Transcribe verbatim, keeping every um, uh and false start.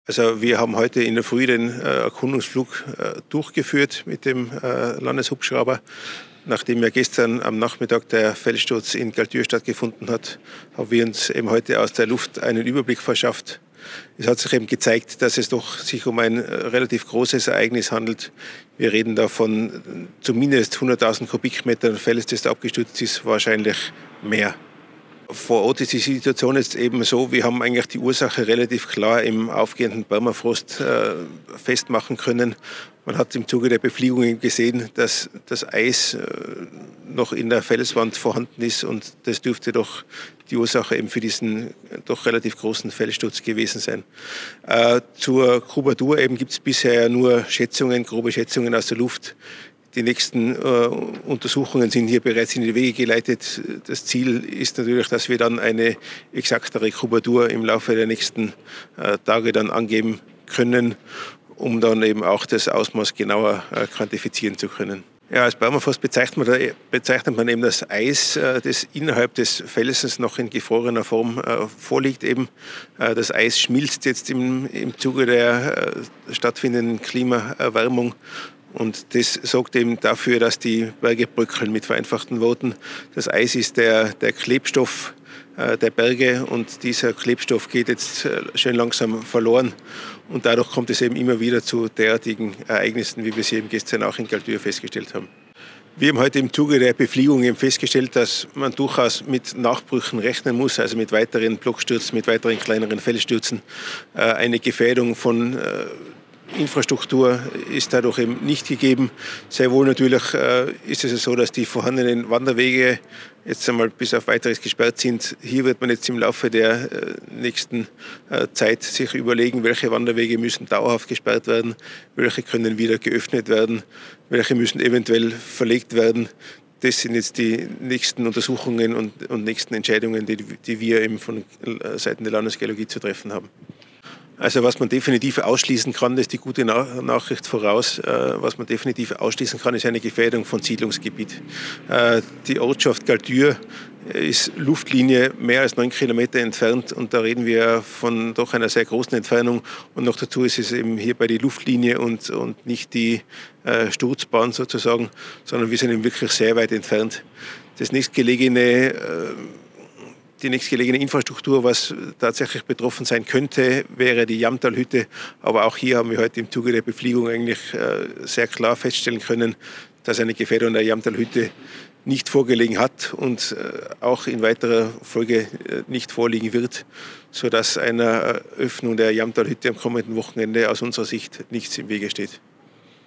Also wir haben heute in der Früh den äh, Erkundungsflug äh, durchgeführt mit dem äh, Landeshubschrauber. Nachdem ja gestern am Nachmittag der Felssturz in Galtür stattgefunden hat, haben wir uns eben heute aus der Luft einen Überblick verschafft. Es hat sich eben gezeigt, dass es doch sich um ein äh, relativ großes Ereignis handelt. Wir reden da von zumindest hunderttausend Kubikmetern Fels, das da abgestürzt ist, wahrscheinlich mehr. Vor Ort ist die Situation jetzt eben so, wir haben eigentlich die Ursache relativ klar im aufgehenden Permafrost äh, festmachen können. Man hat im Zuge der Befliegungen gesehen, dass das Eis äh, noch in der Felswand vorhanden ist und das dürfte doch die Ursache eben für diesen doch relativ großen Felssturz gewesen sein. Äh, zur Kubatur eben gibt es bisher ja nur Schätzungen, grobe Schätzungen aus der Luft. Die nächsten äh, Untersuchungen sind hier bereits in die Wege geleitet. Das Ziel ist natürlich, dass wir dann eine exaktere Kubatur im Laufe der nächsten äh, Tage dann angeben können, um dann eben auch das Ausmaß genauer äh, quantifizieren zu können. Ja, als Permafrost bezeichnet man, bezeichnet man eben das Eis, äh, das innerhalb des Felsens noch in gefrorener Form äh, vorliegt. Eben. Äh, das Eis schmilzt jetzt im, im Zuge der äh, stattfindenden Klimaerwärmung. Und das sorgt eben dafür, dass die Berge bröckeln, mit vereinfachten Worten. Das Eis ist der, der Klebstoff äh, der Berge und dieser Klebstoff geht jetzt äh, schön langsam verloren. Und dadurch kommt es eben immer wieder zu derartigen Ereignissen, wie wir sie eben gestern auch in Galtür festgestellt haben. Wir haben heute im Zuge der Befliehung eben festgestellt, dass man durchaus mit Nachbrüchen rechnen muss, also mit weiteren Blockstürzen, mit weiteren kleineren Felsstürzen. Äh, eine Gefährdung von äh, Infrastruktur ist dadurch eben nicht gegeben. Sehr wohl natürlich äh, ist es so, dass die vorhandenen Wanderwege jetzt einmal bis auf Weiteres gesperrt sind. Hier wird man jetzt im Laufe der äh, nächsten äh, Zeit sich überlegen, welche Wanderwege müssen dauerhaft gesperrt werden, welche können wieder geöffnet werden, welche müssen eventuell verlegt werden. Das sind jetzt die nächsten Untersuchungen und, und nächsten Entscheidungen, die, die wir eben von äh, Seiten der Landesgeologie zu treffen haben. Also was man definitiv ausschließen kann, das ist die gute Nachricht voraus, äh, was man definitiv ausschließen kann, ist eine Gefährdung von Siedlungsgebiet. Äh, die Ortschaft Galtür ist Luftlinie mehr als neun Kilometer entfernt und da reden wir von doch einer sehr großen Entfernung und noch dazu ist es eben hierbei die Luftlinie und, und nicht die äh, Sturzbahn sozusagen, sondern wir sind eben wirklich sehr weit entfernt. Das nächstgelegene äh, Die nächstgelegene Infrastruktur, was tatsächlich betroffen sein könnte, wäre die Jamtalhütte. Aber auch hier haben wir heute im Zuge der Befliegung eigentlich sehr klar feststellen können, dass eine Gefährdung der Jamtalhütte nicht vorgelegen hat und auch in weiterer Folge nicht vorliegen wird, sodass einer Öffnung der Jamtalhütte am kommenden Wochenende aus unserer Sicht nichts im Wege steht.